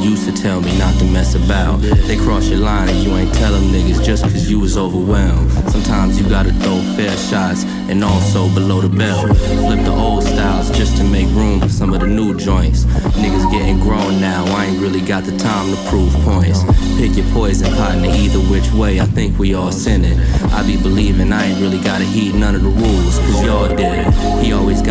used to tell me not to mess about. They cross your line and you ain't tell them niggas just cause you was overwhelmed. Sometimes you gotta throw fair shots and also below the belt. Flip the old styles just to make room for some of the new joints. Niggas getting grown now, I ain't really got the time to prove points. Pick your poison, partner, either which way, I think we all sinning. I be believing I ain't really gotta heed none of the rules, cause y'all did. He always got